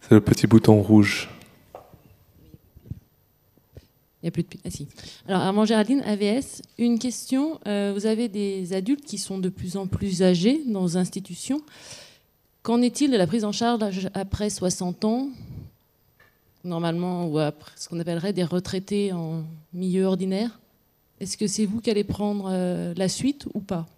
C'est le petit bouton rouge. Il n'y a plus de... Ah si. Alors, Armand Géraldine, AVS, une question. Vous avez des adultes qui sont de plus en plus âgés dans vos institutions. Qu'en est-il de la prise en charge après 60 ans, normalement, ou après ce qu'on appellerait des retraités en milieu ordinaire? Est-ce que c'est vous qui allez prendre la suite ou pas?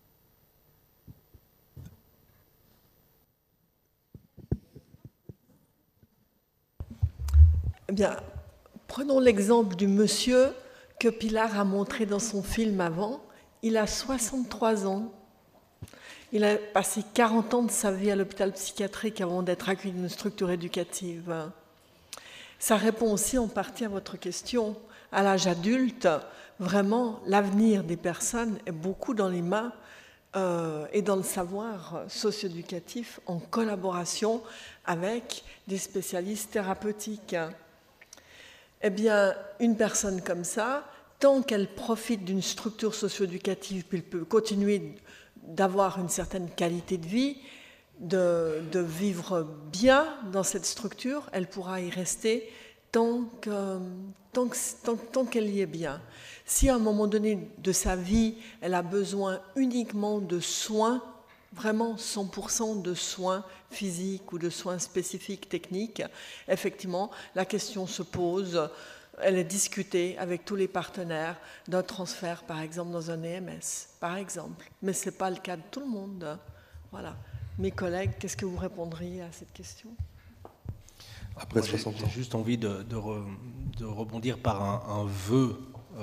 Eh bien, prenons l'exemple du monsieur que Pilar a montré dans son film avant. Il a 63 ans. Il a passé 40 ans de sa vie à l'hôpital psychiatrique avant d'être accueilli dans une structure éducative. Ça répond aussi en partie à votre question. À l'âge adulte, vraiment, l'avenir des personnes est beaucoup dans les mains et dans le savoir socio-éducatif en collaboration avec des spécialistes thérapeutiques. Eh bien, une personne comme ça, tant qu'elle profite d'une structure socio-éducative, puis elle peut continuer d'avoir une certaine qualité de vie, de vivre bien dans cette structure, elle pourra y rester tant qu'elle y est bien. Si à un moment donné de sa vie, elle a besoin uniquement de soins, vraiment 100% de soins physiques ou de soins spécifiques techniques, effectivement, la question se pose, elle est discutée avec tous les partenaires d'un transfert, par exemple, dans un EMS, par exemple. Mais ce n'est pas le cas de tout le monde. Voilà. Mes collègues, qu'est-ce que vous répondriez à cette question ? Après 60 ans. J'ai juste envie de rebondir par un vœu.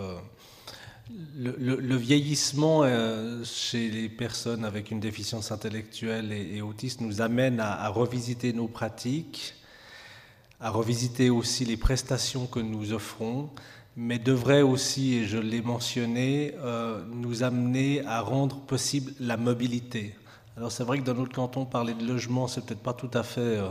Le vieillissement chez les personnes avec une déficience intellectuelle et autiste nous amène à revisiter nos pratiques, à revisiter aussi les prestations que nous offrons, mais devrait aussi, et je l'ai mentionné, nous amener à rendre possible la mobilité. Alors c'est vrai que dans notre canton, parler de logement, c'est peut-être pas tout à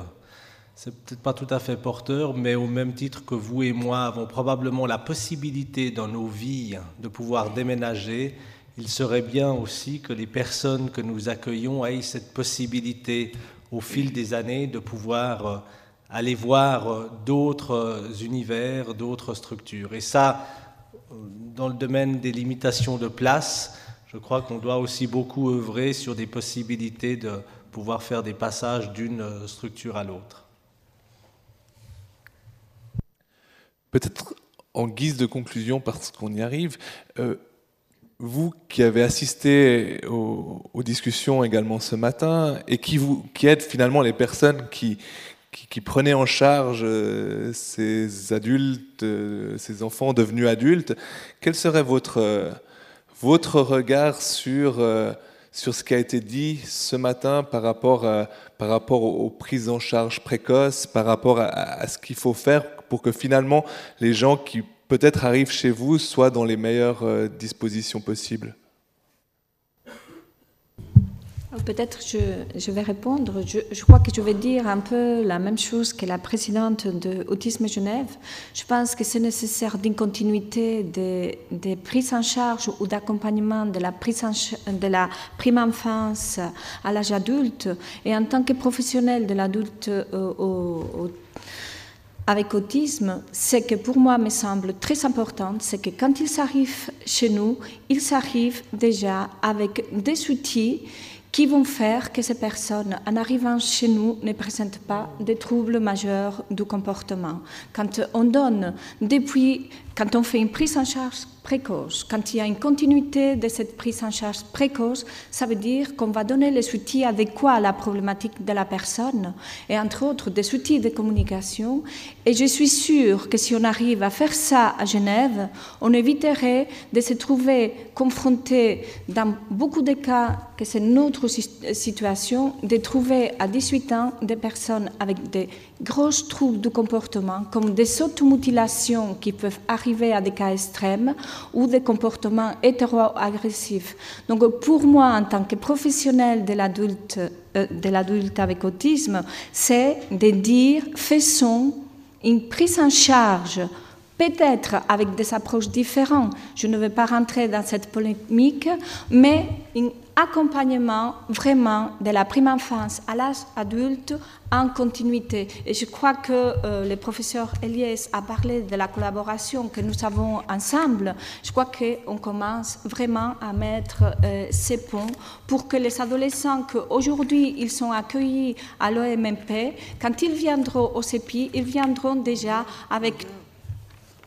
fait porteur, mais au même titre que vous et moi avons probablement la possibilité dans nos vies de pouvoir déménager, il serait bien aussi que les personnes que nous accueillons aient cette possibilité au fil des années de pouvoir aller voir d'autres univers, d'autres structures. Et ça, dans le domaine des limitations de place, je crois qu'on doit aussi beaucoup œuvrer sur des possibilités de pouvoir faire des passages d'une structure à l'autre. Peut-être en guise de conclusion, parce qu'on y arrive, vous qui avez assisté aux discussions également ce matin et qui êtes finalement les personnes qui prenaient en charge ces adultes, ces enfants devenus adultes, quel serait votre regard sur ce qui a été dit ce matin par rapport aux prises en charge précoces, par rapport à ce qu'il faut faire pour que finalement les gens qui peut-être arrivent chez vous soient dans les meilleures dispositions possibles? Peut-être je vais répondre. Je crois que je vais dire un peu la même chose que la présidente de Autisme Genève. Je pense que c'est nécessaire d'une continuité des prises en charge ou d'accompagnement de la prime enfance à l'âge adulte. Et en tant que professionnel de l'adulte avec autisme, ce que pour moi me semble très important, c'est que quand ils arrivent chez nous, ils arrivent déjà avec des outils qui vont faire que ces personnes, en arrivant chez nous, ne présentent pas de troubles majeurs du comportement. Quand on fait une prise en charge précoce, quand il y a une continuité de cette prise en charge précoce, ça veut dire qu'on va donner les outils adéquats à la problématique de la personne, et entre autres des outils de communication. Et je suis sûre que si on arrive à faire ça à Genève, on éviterait de se trouver confronté, dans beaucoup de cas, que c'est notre situation, de trouver à 18 ans des personnes avec des gros troubles du comportement, comme des automutilations qui peuvent arriver à des cas extrêmes, ou des comportements hétéro-agressifs. Donc pour moi, en tant que professionnel de l'adulte avec autisme, c'est de dire, faisons une prise en charge peut-être avec des approches différentes. Je ne vais pas rentrer dans cette polémique, mais un accompagnement vraiment de la prime enfance à l'âge adulte en continuité. Et je crois que le professeur Eliès a parlé de la collaboration que nous avons ensemble. Je crois qu'on commence vraiment à mettre ces ponts pour que les adolescents qu'aujourd'hui ils sont accueillis à l'OMMP, quand ils viendront au CEPI, ils viendront déjà avec... Pardon ?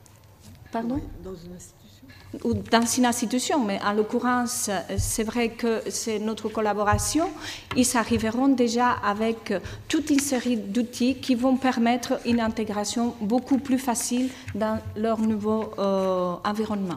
Dans une institution. Ou dans une institution, mais en l'occurrence, c'est vrai que c'est notre collaboration. Ils arriveront déjà avec toute une série d'outils qui vont permettre une intégration beaucoup plus facile dans leur nouveau environnement.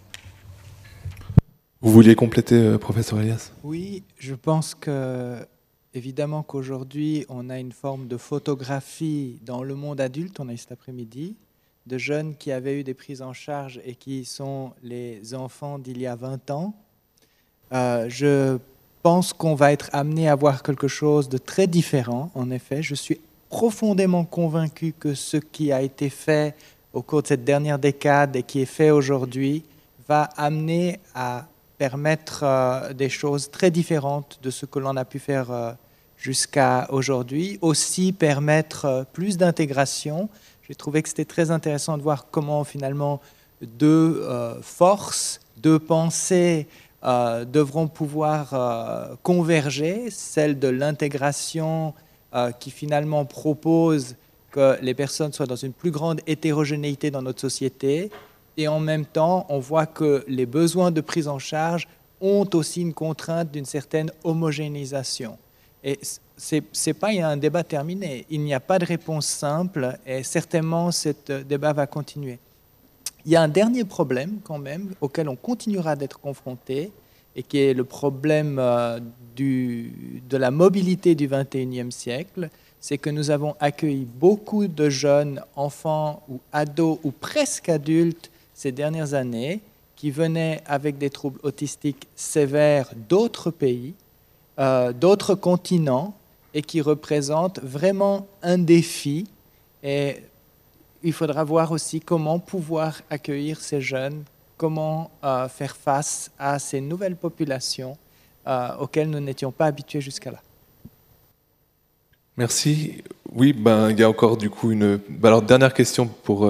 Vous vouliez compléter, professeur Eliès ? Oui, je pense que, évidemment qu'aujourd'hui, on a une forme de photographie dans le monde adulte, on a eu cet après-midi, de jeunes qui avaient eu des prises en charge et qui sont les enfants d'il y a 20 ans. Je pense qu'on va être amené à voir quelque chose de très différent, en effet. Je suis profondément convaincu que ce qui a été fait au cours de cette dernière décade et qui est fait aujourd'hui va amener à permettre des choses très différentes de ce que l'on a pu faire jusqu'à aujourd'hui. Aussi permettre plus d'intégration. J'ai trouvé que c'était très intéressant de voir comment finalement deux forces, deux pensées devront pouvoir converger, celle de l'intégration qui finalement propose que les personnes soient dans une plus grande hétérogénéité dans notre société, et en même temps on voit que les besoins de prise en charge ont aussi une contrainte d'une certaine homogénéisation. Et c'est pas un débat terminé. Il n'y a pas de réponse simple et certainement ce débat va continuer. Il y a un dernier problème quand même auquel on continuera d'être confronté et qui est le problème de la mobilité du XXIe siècle. C'est que nous avons accueilli beaucoup de jeunes enfants ou ados ou presque adultes ces dernières années qui venaient avec des troubles autistiques sévères d'autres pays, d'autres continents, et qui représentent vraiment un défi. Et il faudra voir aussi comment pouvoir accueillir ces jeunes, comment faire face à ces nouvelles populations auxquelles nous n'étions pas habitués jusqu'à là. Merci. Oui, il y a encore du coup une... alors, dernière question pour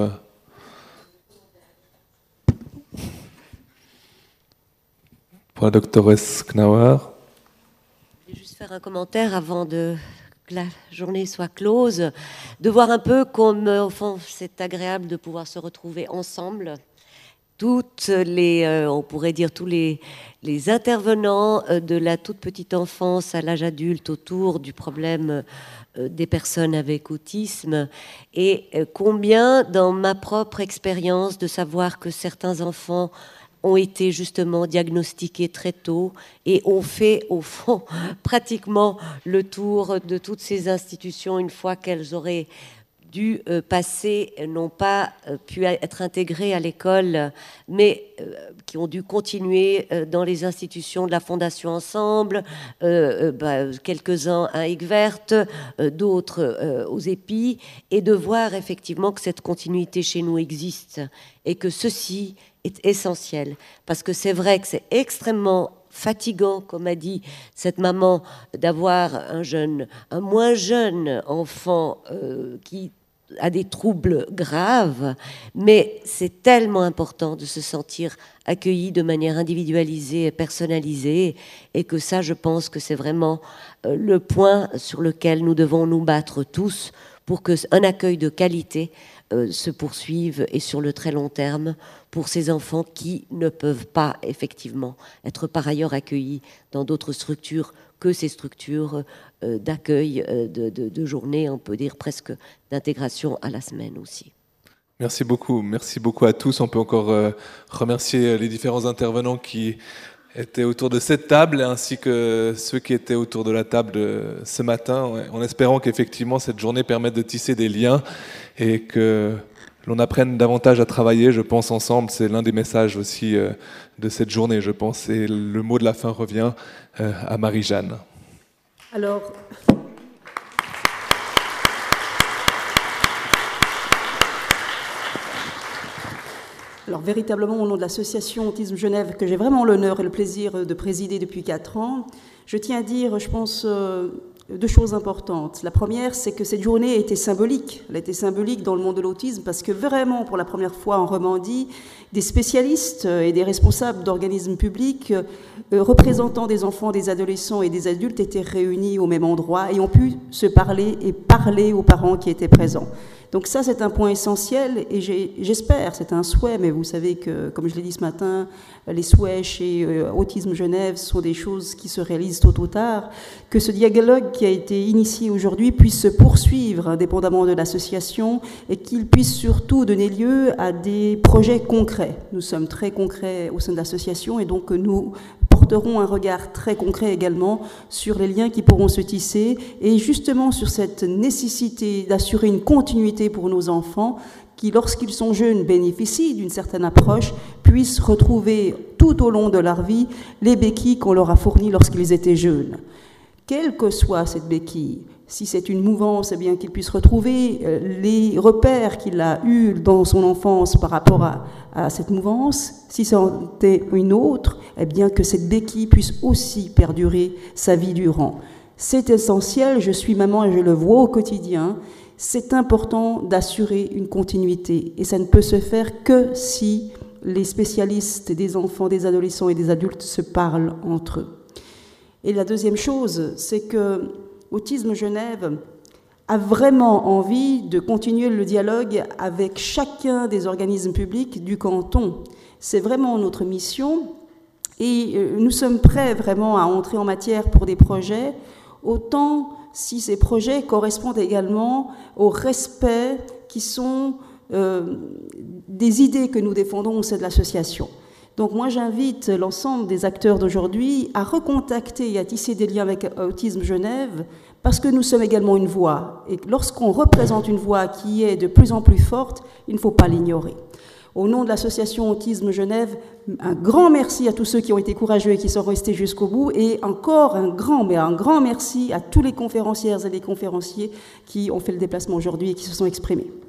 la doctoresse Knauer. Je vais juste faire un commentaire avant que la journée soit close, de voir un peu comme, au fond, c'est agréable de pouvoir se retrouver ensemble. Toutes les, on pourrait dire tous les intervenants de la toute petite enfance à l'âge adulte autour du problème des personnes avec autisme, et combien dans ma propre expérience de savoir que certains enfants ont été justement diagnostiqués très tôt et ont fait au fond pratiquement le tour de toutes ces institutions une fois qu'elles auraient dû passer, n'ont pas pu être intégrées à l'école, mais qui ont dû continuer dans les institutions de la Fondation Ensemble, quelques-uns à Aigues-Vertes, d'autres aux Épis, et de voir effectivement que cette continuité chez nous existe et que ceci est essentiel, parce que c'est vrai que c'est extrêmement fatigant, comme a dit cette maman, d'avoir un moins jeune enfant qui a des troubles graves, mais c'est tellement important de se sentir accueilli de manière individualisée et personnalisée, et que ça, je pense que c'est vraiment le point sur lequel nous devons nous battre tous pour qu'un accueil de qualité se poursuive et sur le très long terme pour ces enfants qui ne peuvent pas effectivement être par ailleurs accueillis dans d'autres structures que ces structures d'accueil de journée, on peut dire presque d'intégration à la semaine aussi. Merci beaucoup à tous. On peut encore remercier les différents intervenants qui étaient autour de cette table, ainsi que ceux qui étaient autour de la table ce matin, en espérant qu'effectivement cette journée permette de tisser des liens et que l'on apprenne davantage à travailler, je pense, ensemble. C'est l'un des messages aussi de cette journée, je pense. Et le mot de la fin revient à Marie-Jeanne. Alors, Alors véritablement au nom de l'association Autisme Genève, que j'ai vraiment l'honneur et le plaisir de présider depuis 4 ans, je tiens à dire, je pense, 2 choses importantes. La première, c'est que cette journée a été symbolique. Elle a été symbolique dans le monde de l'autisme parce que vraiment, pour la première fois en Romandie, des spécialistes et des responsables d'organismes publics représentant des enfants, des adolescents et des adultes étaient réunis au même endroit et ont pu se parler et parler aux parents qui étaient présents. Donc ça, c'est un point essentiel et j'espère, c'est un souhait, mais vous savez que, comme je l'ai dit ce matin, les souhaits chez Autisme Genève sont des choses qui se réalisent tôt ou tard, que ce dialogue qui a été initié aujourd'hui puisse se poursuivre indépendamment de l'association et qu'il puisse surtout donner lieu à des projets concrets. Nous sommes très concrets au sein de l'association et donc nous porterons un regard très concret également sur les liens qui pourront se tisser et justement sur cette nécessité d'assurer une continuité pour nos enfants qui, lorsqu'ils sont jeunes, bénéficient d'une certaine approche, puissent retrouver tout au long de leur vie les béquilles qu'on leur a fournies lorsqu'ils étaient jeunes. Quelle que soit cette béquille, si c'est une mouvance, eh bien qu'il puisse retrouver les repères qu'il a eus dans son enfance par rapport à cette mouvance. Si c'était une autre, eh bien que cette béquille puisse aussi perdurer sa vie durant. C'est essentiel, je suis maman et je le vois au quotidien. C'est important d'assurer une continuité et ça ne peut se faire que si les spécialistes des enfants, des adolescents et des adultes se parlent entre eux. Et la deuxième chose, c'est que Autisme Genève a vraiment envie de continuer le dialogue avec chacun des organismes publics du canton. C'est vraiment notre mission et nous sommes prêts vraiment à entrer en matière pour des projets, autant si ces projets correspondent également au respect qui sont des idées que nous défendons au sein de l'association. Donc moi j'invite l'ensemble des acteurs d'aujourd'hui à recontacter et à tisser des liens avec Autisme Genève parce que nous sommes également une voix. Et lorsqu'on représente une voix qui est de plus en plus forte, il ne faut pas l'ignorer. Au nom de l'association Autisme Genève, un grand merci à tous ceux qui ont été courageux et qui sont restés jusqu'au bout et encore un grand merci à tous les conférencières et les conférenciers qui ont fait le déplacement aujourd'hui et qui se sont exprimés.